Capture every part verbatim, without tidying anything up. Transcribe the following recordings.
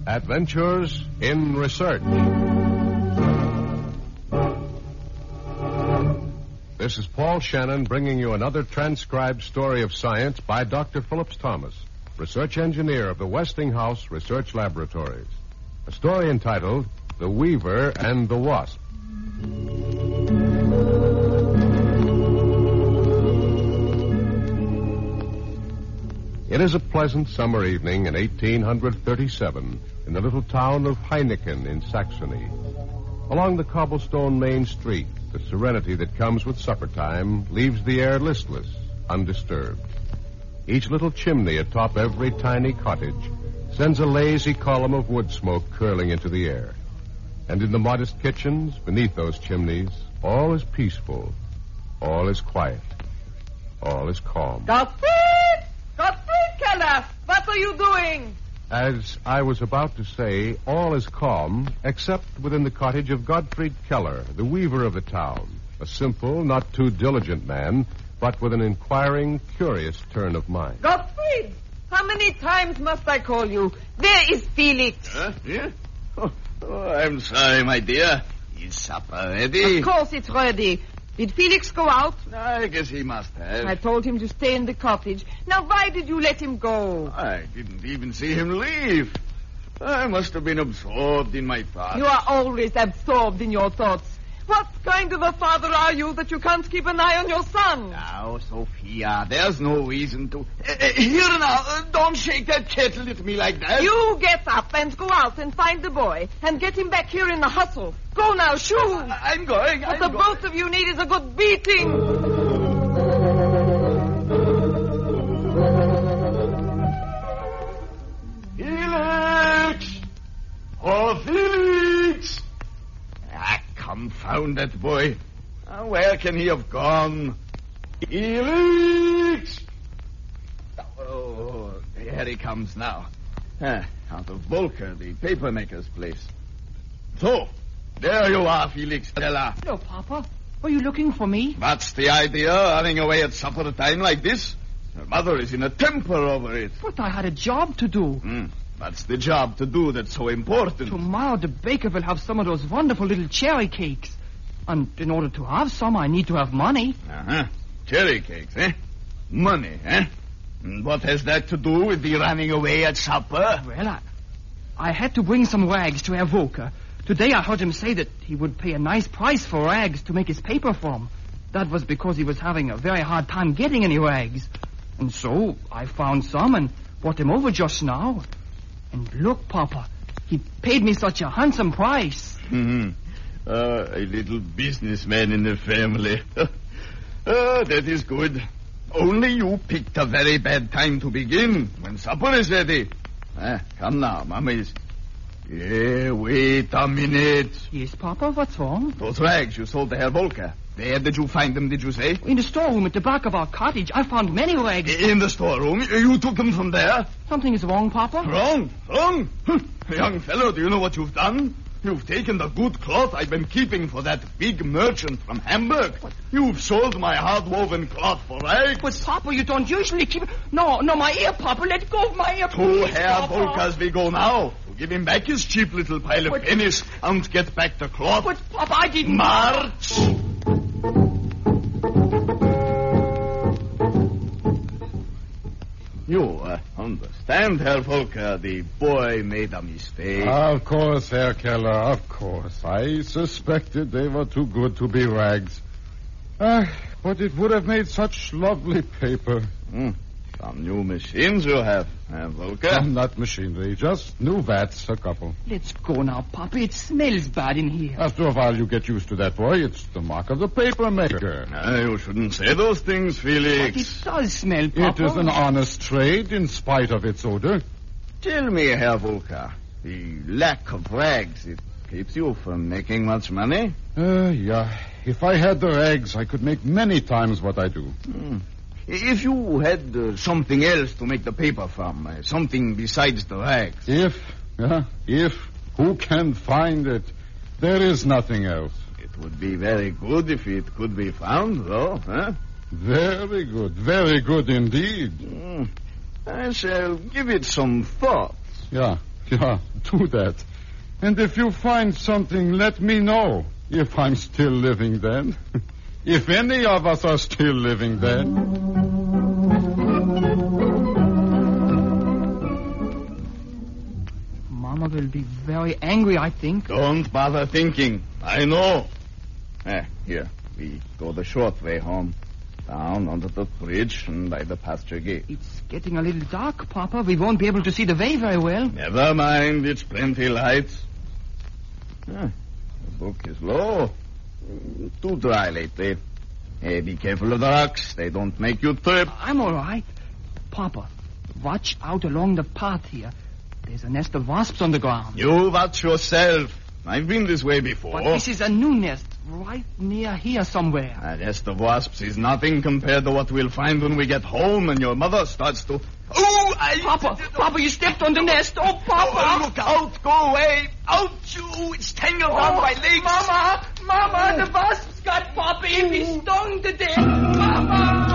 Adventures in Research. This is Paul Shannon bringing you another transcribed story of science by Doctor Phillips Thomas, research engineer of the Westinghouse Research Laboratories. A story entitled The Weaver and the Wasp. It is a pleasant summer evening in eighteen thirty-seven in the little town of Heineken in Saxony. Along the cobblestone main street, the serenity that comes with supper time leaves the air listless, undisturbed. Each little chimney atop every tiny cottage sends a lazy column of wood smoke curling into the air. And in the modest kitchens beneath those chimneys, all is peaceful, all is quiet, all is calm. Gottfried! Gottfried Keller! What are you doing? As I was about to say, all is calm, except within the cottage of Gottfried Keller, the weaver of the town. A simple, not too diligent man, but with an inquiring, curious turn of mind. Gottfried! How many times must I call you? Where is Felix? Huh? Yeah? Oh, oh, I'm sorry, my dear. Is supper ready? Of course it's ready. Did Felix go out? I guess he must have. I told him to stay in the cottage. Now, why did you let him go? I didn't even see him leave. I must have been absorbed in my thoughts. You are always absorbed in your thoughts. What kind of a father are you that you can't keep an eye on your son? Now, Sophia, there's no reason to... Uh, uh, here now, uh, don't shake that kettle at me like that. You get up and go out and find the boy and get him back here in the hustle. Go now, shoo! Uh, I'm going, What I'm the going. both of you need is a good beating. Felix! Oh, Felix! Ah, confound that boy. Uh, where can he have gone? Felix! Oh, here he comes now. Ah, out of Volker, the papermaker's place. So, there you are, Felix Stella. Hello, Papa. Were you looking for me? What's the idea, running away at supper time like this? Your mother is in a temper over it. But I had a job to do. Hmm. What's the job to do that's so important? Tomorrow the baker will have some of those wonderful little cherry cakes. And in order to have some, I need to have money. Uh-huh. Cherry cakes, eh? Money, eh? And what has that to do with the running away at supper? Well, I, I had to bring some rags to Herr Volker. Today I heard him say that he would pay a nice price for rags to make his paper from. That was because he was having a very hard time getting any rags. And so I found some and brought them over just now. And look, Papa, he paid me such a handsome price. Mm-hmm. Uh, a little businessman in the family. uh, that is good. Only you picked a very bad time to begin, when supper is ready. Ah, come now, Mama is... Yeah, wait a minute. Yes, Papa, what's wrong? Those rags you sold to Herr Volker. Where did you find them, did you say? In the storeroom at the back of our cottage, I found many rags. In the storeroom? You took them from there? Something is wrong, Papa? Wrong? Wrong? Hm. Young fellow, do you know what you've done? You've taken the good cloth I've been keeping for that big merchant from Hamburg. What? You've sold my hard-woven cloth for rags. But, Papa, you don't usually keep... No, no, my ear, Papa. Let go of my ear. To please, Herr Papa. Volker's we go now. To give him back his cheap little pile of But- pennies and get back the cloth. But, Papa, I didn't... March! You uh, understand, Herr Volker, the boy made a mistake. Of course, Herr Keller, of course. I suspected they were too good to be rags. Ah, but it would have made such lovely paper. Hmm. Some new machines you have, Herr Volker. Some not machinery, just new vats, a couple. Let's go now, Papa. It smells bad in here. After a while, you get used to that, boy. It's the mark of the paper maker. Ah, you shouldn't say those things, But it Felix. does smell, It Papa. is an honest trade, in spite of its odor. Tell me, Herr Volker, the lack of rags, it keeps you from making much money? Uh, yeah. If I had the rags, I could make many times what I do. Hmm. If you had uh, something else to make the paper from, uh, something besides the rags. If, yeah, if, who can find it? There is nothing else. It would be very good if it could be found, though, huh? Very good, very good indeed. Mm. I shall give it some thought. Yeah, Yeah, do that. And if you find something, let me know. If I'm still living then. If any of us are still living then. Mama will be very angry, I think. Don't bother thinking. I know. Eh, here, we go the short way home. Down under the bridge and by the pasture gate. It's getting a little dark, Papa. We won't be able to see the way very well. Never mind, it's plenty light. Ah, the book is low. Mm, Too dry lately. Hey, be careful of the rocks. They don't make you trip. I'm all right. Papa, watch out along the path here. There's a nest of wasps on the ground. You watch yourself. I've been this way before. But this is a new nest, right near here somewhere. A nest of wasps is nothing compared to what we'll find when we get home and your mother starts to... Oh, I... Papa, Papa, you stepped on the nest. Oh, Papa. Oh, look out. Go away. Out, you. It's tangled Oh, around my legs. Mama, Mama, the wasps got Papa. He's stung to death. Mama!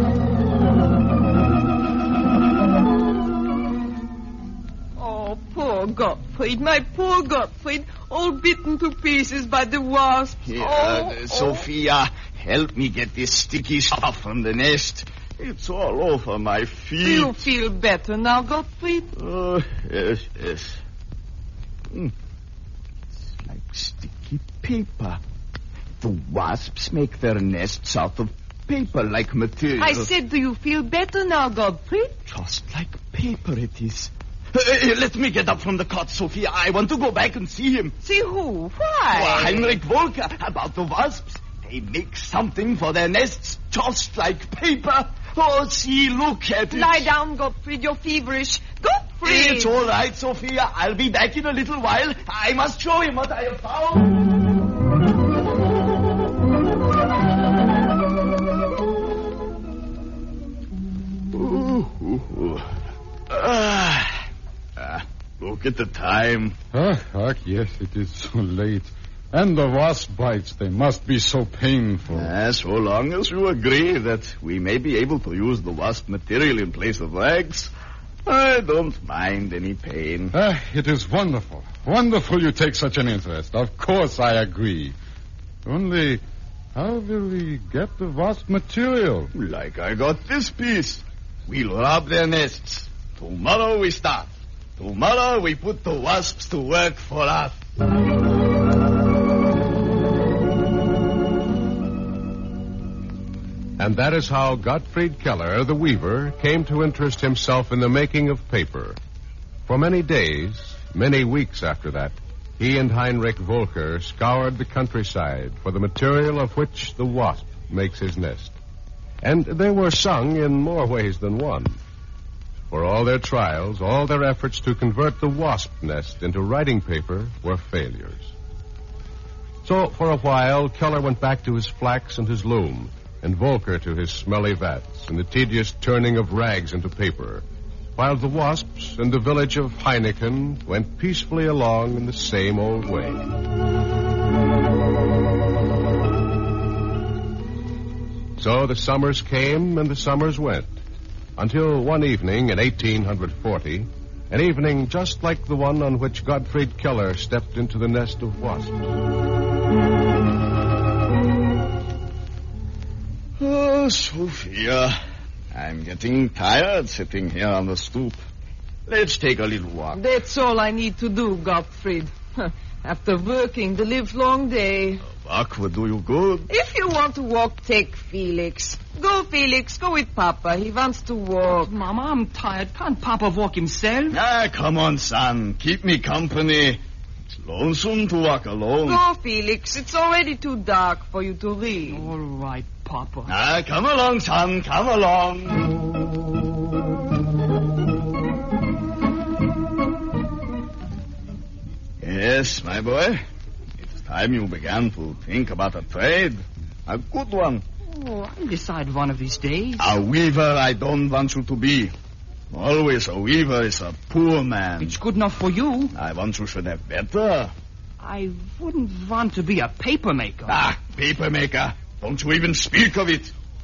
Oh, poor Gottfried, my poor Gottfried, all bitten to pieces by the wasps. Here, oh, uh, Sophia, help me get this sticky stuff from the nest. It's all over my Do feet. you feel better now, Gottfried? Oh, yes, yes. Mm. It's like sticky paper. The wasps make their nests out of paper-like material. I said, do you feel better now, Gottfried? Just like paper it is. Uh, uh, let me get up from the cot, Sophia. I want to go back and see him. See who? Oh, Why? Heinrich Volker, about the wasps. They make something for their nests just like paper. Oh, see, look at it. Lie down, Gottfried, you're feverish. Gottfried! It's all right, Sophia. I'll be back in a little while. I must show him what I have found. Ooh, ooh, ooh. Ah. Ah, look at the time. Ah, ah, yes, it is so late. And the wasp bites, they must be so painful. Ah, so long as you agree that we may be able to use the wasp material in place of rags, I don't mind any pain. Ah, it is wonderful. Wonderful you take such an interest. Of course I agree. Only, how will we get the wasp material? Like I got this piece. We'll rob their nests. Tomorrow we start. Tomorrow we put the wasps to work for us. And that is how Gottfried Keller, the weaver, came to interest himself in the making of paper. For many days, many weeks after that, he and Heinrich Volker scoured the countryside for the material of which the wasp makes his nest. And they were sung in more ways than one. For all their trials, all their efforts to convert the wasp nest into writing paper were failures. So, for a while, Keller went back to his flax and his loom, and Volker to his smelly vats and the tedious turning of rags into paper, while the wasps and the village of Heineken went peacefully along in the same old way. So the summers came and the summers went, until one evening in eighteen forty, an evening just like the one on which Gottfried Keller stepped into the nest of wasps. Oh, Sophia, I'm getting tired sitting here on the stoop. Let's take a little walk. That's all I need to do, Gottfried. After working the livelong day. A walk would do you good. If you want to walk, take Felix. Go, Felix. Go with Papa. He wants to walk. Mama, I'm tired. Can't Papa walk himself? Ah, come on, son. Keep me company. It's lonesome to walk alone. Go, Felix. It's already too dark for you to read. All right, Papa. Ah, come along, son. Come along. Yes, my boy. It's time you began to think about a trade. A good one. Oh, I'll decide one of these days. A weaver I don't want you to be. Always a weaver is a poor man. It's good enough for you. I want you should have better. I wouldn't want to be a paper maker. Ah, paper maker. Don't you even speak of it.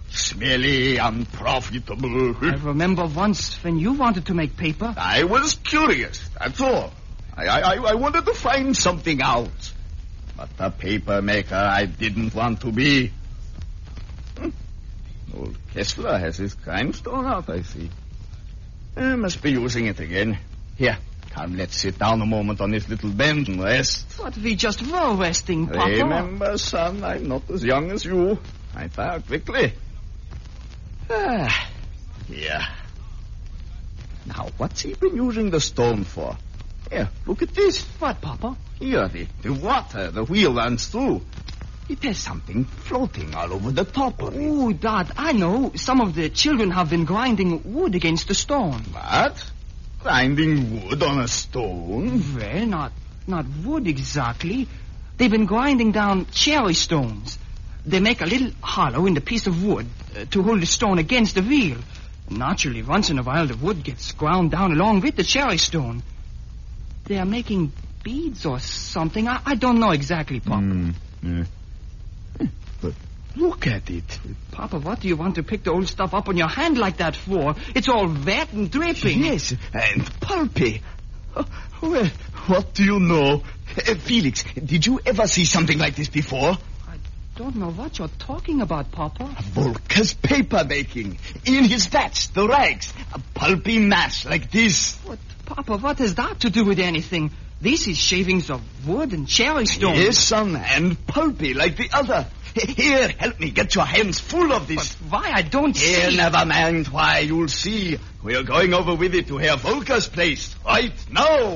Smelly, unprofitable. I remember once when you wanted to make paper. I was curious, that's all. I, I, I wanted to find something out. But a paper maker I didn't want to be. Hmm. Old Kessler has his grindstone out, I see. I must be using it again. Here, come, let's sit down a moment on this little bench and rest. But we just were resting, Papa. Remember, son, I'm not as young as you. I tire quickly. Ah, here. Now, what's he been using the stone for? Here, look at this. What, Papa? Here, the, the water the wheel runs through. It has something floating all over the top of it. Oh, Dad, I know. Some of the children have been grinding wood against the stone. What? Grinding wood on a stone? Well, not, not wood exactly. They've been grinding down cherry stones. They make a little hollow in the piece of wood uh, to hold the stone against the wheel. Naturally, once in a while, the wood gets ground down along with the cherry stone. They are making beads or something. I, I don't know exactly, Papa. Mm, yeah. But look at it. Papa, what do you want to pick the old stuff up on your hand like that for? It's all wet and dripping. Yes, and pulpy. Well, what do you know? Uh, Felix, did you ever see something like this before? I don't know what you're talking about, Papa. Volker's paper making. In his vats, the rags. A pulpy mass like this. What, Papa, what has that to do with anything? This is shavings of wood and cherry stone. Yes, son, and pulpy like the other. Here, help me get your hands full of this. But why? I don't Here, see. never mind why. You'll see. We're going over with it to Herr Volker's place right now.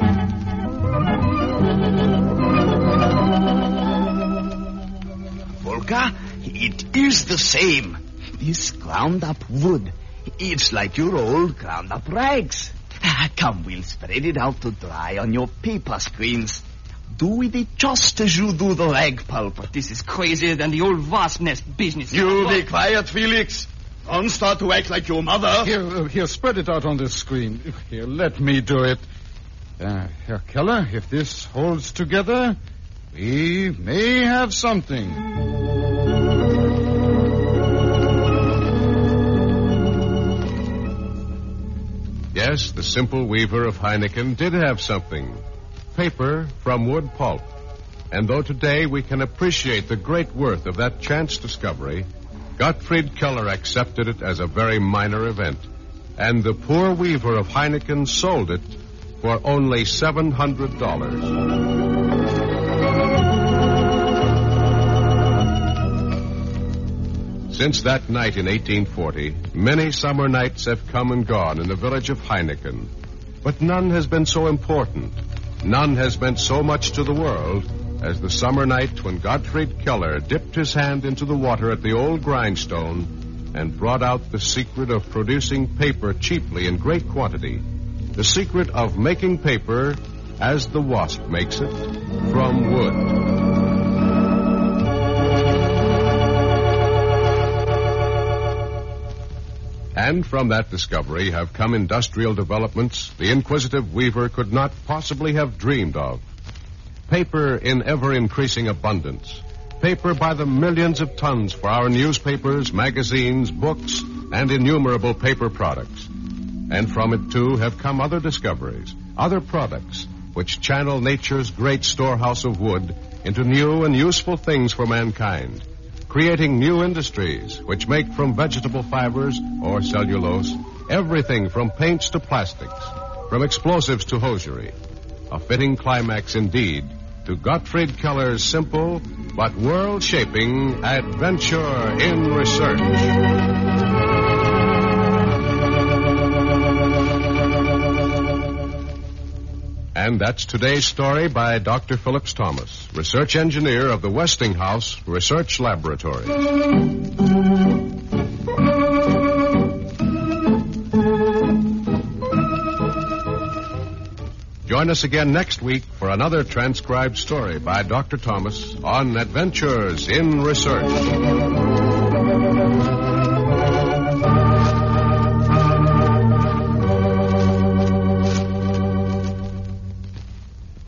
Volker, it is the same. This ground-up wood. It's like your old ground-up rags. Come, we'll spread it out to dry on your paper screens. Do with it just as you do the rag pulp. But this is crazier than the old wasp nest business. You be quiet, Felix. Don't start to act like your mother. Here, uh, here, spread it out on the screen. Here, let me do it. Uh, Herr Keller, if this holds together, we may have something. Yes, the simple weaver of Heineken did have something. Paper from wood pulp. And though today we can appreciate the great worth of that chance discovery, Gottfried Keller accepted it as a very minor event. And the poor weaver of Heineken sold it for only seven hundred dollars. Since that night in eighteen forty, many summer nights have come and gone in the village of Heineken. But none has been so important, none has meant so much to the world as the summer night when Gottfried Keller dipped his hand into the water at the old grindstone and brought out the secret of producing paper cheaply in great quantity, the secret of making paper as the wasp makes it, from wood. And from that discovery have come industrial developments the inquisitive weaver could not possibly have dreamed of. Paper in ever-increasing abundance. Paper by the millions of tons for our newspapers, magazines, books, and innumerable paper products. And from it, too, have come other discoveries, other products, which channel nature's great storehouse of wood into new and useful things for mankind, creating new industries which make from vegetable fibers or cellulose everything from paints to plastics, from explosives to hosiery. A fitting climax indeed to Gottfried Keller's simple but world-shaping adventure in research. And that's today's story by Doctor Phillips Thomas, research engineer of the Westinghouse Research Laboratory. Join us again next week for another transcribed story by Doctor Thomas on Adventures in Research.